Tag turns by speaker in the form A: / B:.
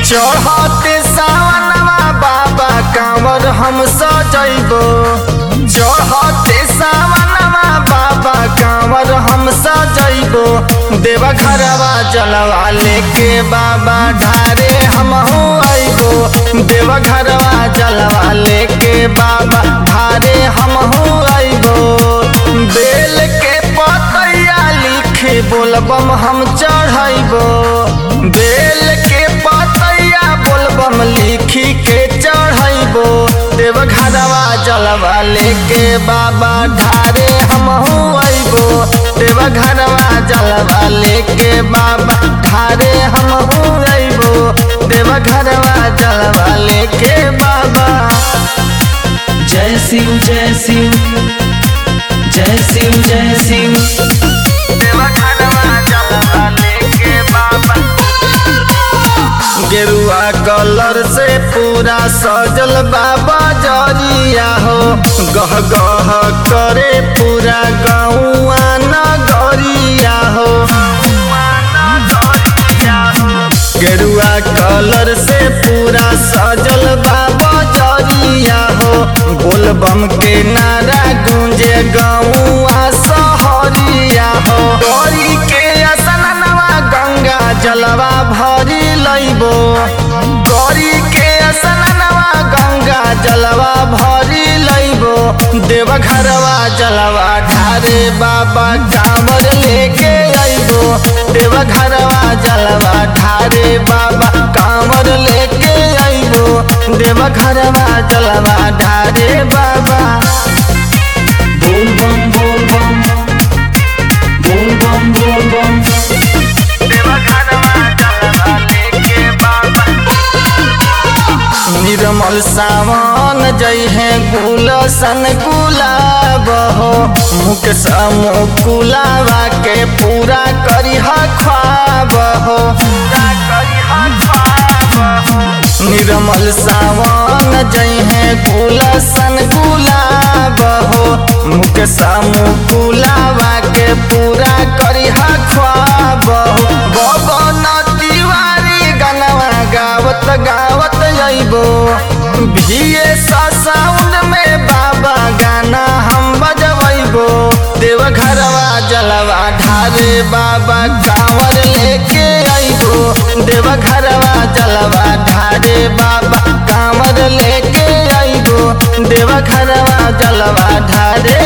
A: चढ़ते सावनवा बाबा कांवर हम सजैबो। चढ़ते सावनवा बाबा कांवर हम सजैबो। देवा घरवा जलवा लेके बाबा ढारे हमहू अइबो। देवा घरवा जलवा लेके बाबा ढारे हमहू अइबो। बेल के पतैया लिखे बोलबम हम चढ़ैबो। बेल के पतैया बोलबम लिखी के चढ़ैबो। देव घरवा जलवा लेके बाबा ढारे हमहू अइबो। देव घरवा जलवा लेके बाबा ढारे हमहू अइबो। देव घरवा जलवा लेके बाबा।
B: जय शिव जय शिव जय शिव जय शिव।
A: देव घरवा जलवा लेके बाबा। गेरुआ कलर से पूरा सजल बाबा जरिया हो। गह गह करे पूरा गौआ नगरिया हो। गेरुआ कलर से पूरा सजल बाबा जरिया हो। बोलबम के नारा गूंजे गौआ सहरिया हो। गौरी के असनवा गंगा जलवा भरी लइबो। गौरी के असनवा गंगा जलवा भरी लइबो। देव घरवा जलवा ढारे बाबा कांवर लेके अइबो। देव घरवा जलवा ढारे बाबा कांवर लेके अइबो। देव घरवा जलवा ढारे बाबा।
B: बोल बम बोल बम बोल बम बोल बम।
A: देव घरवा जलवा लेके बाबा। निर्मल सावन जय है गुलशन गुलाब हो। मुख मुकुलावा के पूरा करिह ख्वाब हो। निर्मल सावन जय है गुलशन गुलाब हो। मुख मुकुलावा के पूरा करिह ख्वाब हो। बबन तिवारी गनवा गावत गावत अइबो। भिये साउंड में बाबा गाना हम बजबैबो। देव घरवा जलवा ढारे बाबा कांवर लेके अइबो। देव घरवा जलवा ढारे बाबा कांवर लेके अइबो। देव घरवा जलवा ढारे